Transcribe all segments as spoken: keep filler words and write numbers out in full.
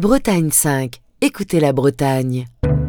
Bretagne cinq, écoutez la Bretagne.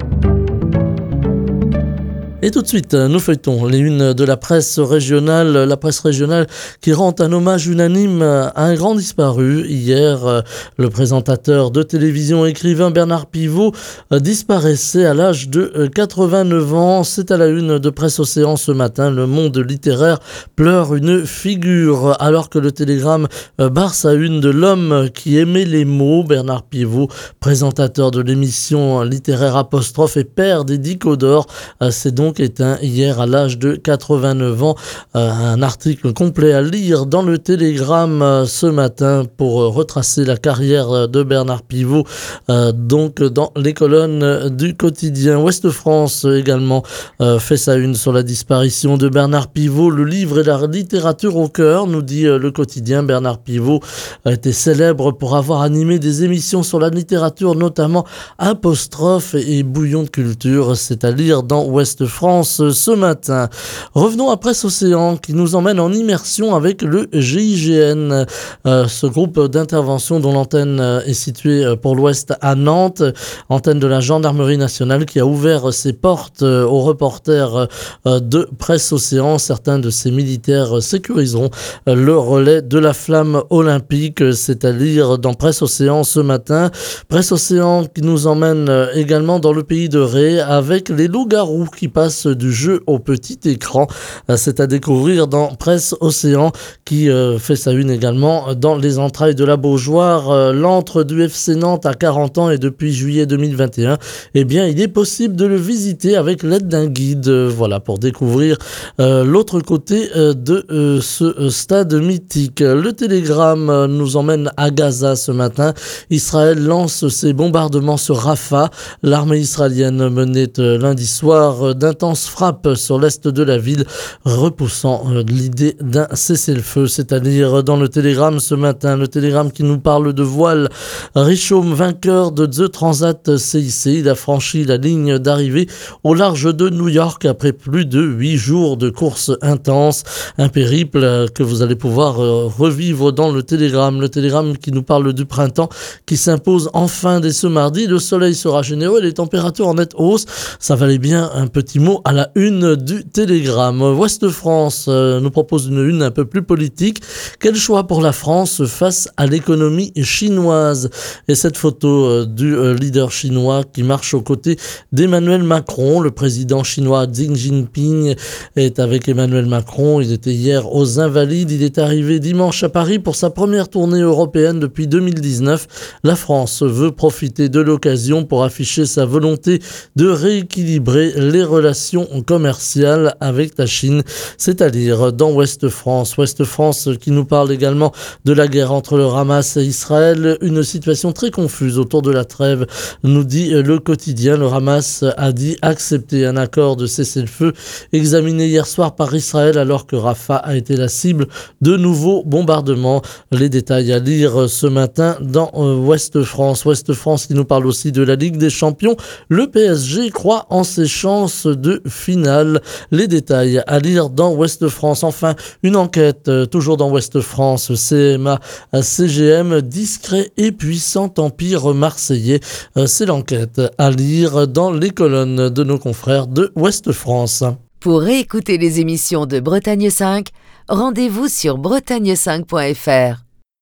Et tout de suite, nous feuilletons les unes de la presse régionale, la presse régionale qui rend un hommage unanime à un grand disparu. Hier, le présentateur de télévision et écrivain Bernard Pivot disparaissait à l'âge de quatre-vingt-neuf ans. C'est à la une de Presse Océan ce matin. Le monde littéraire pleure une figure alors que le Télégramme barre sa une de l'homme qui aimait les mots. Bernard Pivot, présentateur de l'émission littéraire Apostrophe et père des Dicodores, c'est donc éteint hier à l'âge de quatre-vingt-neuf ans. Euh, un article complet à lire dans le Télégramme euh, ce matin pour euh, retracer la carrière de Bernard Pivot, euh, donc dans les colonnes du quotidien. Ouest France également euh, fait sa une sur la disparition de Bernard Pivot. Le livre et la littérature au cœur, nous dit euh, le quotidien. Bernard Pivot a été célèbre pour avoir animé des émissions sur la littérature, notamment Apostrophe et Bouillon de culture. C'est à lire dans Ouest France ce matin. Revenons à Presse Océan qui nous emmène en immersion avec le G I G N, euh, ce groupe d'intervention dont l'antenne est située pour l'Ouest à Nantes, antenne de la Gendarmerie nationale qui a ouvert ses portes aux reporters de Presse Océan. Certains de ces militaires sécuriseront le relais de la flamme olympique, c'est à lire dans Presse Océan ce matin. Presse Océan qui nous emmène également dans le pays de Ré avec les loups-garous qui passent du jeu au petit écran. C'est à découvrir dans Presse Océan qui euh, fait sa une également dans les entrailles de la Beaujoire. Euh, l'antre du F C Nantes a quarante ans et depuis juillet deux mille vingt et un, eh bien, il est possible de le visiter avec l'aide d'un guide. Euh, voilà, pour découvrir euh, l'autre côté euh, de euh, ce euh, stade mythique. Le Télégramme euh, nous emmène à Gaza ce matin. Israël lance ses bombardements sur Rafah. L'armée israélienne menait euh, lundi soir euh, d'intenses frappe sur l'est de la ville, repoussant euh, l'idée d'un cessez-le-feu. C'est-à-dire dans le Télégramme ce matin, le Télégramme qui nous parle de voile. Richaume, vainqueur de The Transat C I C, il a franchi la ligne d'arrivée au large de New York après plus de huit jours de course intense. Un périple euh, que vous allez pouvoir euh, revivre dans le Télégramme. Le Télégramme qui nous parle du printemps qui s'impose enfin dès ce mardi. Le soleil sera généreux et les températures en nette hausse. Ça valait bien un petit mot à la une du Télégramme. Ouest France euh, nous propose une une un peu plus politique. Quel choix pour la France face à l'économie chinoise? Et cette photo euh, du euh, leader chinois qui marche aux côtés d'Emmanuel Macron. Le président chinois Xi Jinping est avec Emmanuel Macron. Il était hier aux Invalides. Il est arrivé dimanche à Paris pour sa première tournée européenne depuis deux mille dix-neuf. La France veut profiter de l'occasion pour afficher sa volonté de rééquilibrer les relations commerciale avec la Chine, c'est-à-dire dans Ouest France. Ouest France qui nous parle également de la guerre entre le Hamas et Israël, une situation très confuse autour de la trêve, nous dit le quotidien. Le Hamas a dit accepter un accord de cessez-le-feu examiné hier soir par Israël alors que Rafah a été la cible de nouveaux bombardements. Les détails à lire ce matin dans Ouest France. Ouest France qui nous parle aussi de la Ligue des Champions. Le P S G croit en ses chances de finale. Les détails à lire dans Ouest France. Enfin, une enquête euh, toujours dans Ouest France. C M A, C G M, discret et puissant empire marseillais. Euh, c'est l'enquête à lire dans les colonnes de nos confrères de Ouest France. Pour réécouter les émissions de Bretagne cinq, rendez-vous sur bretagne cinq point f r.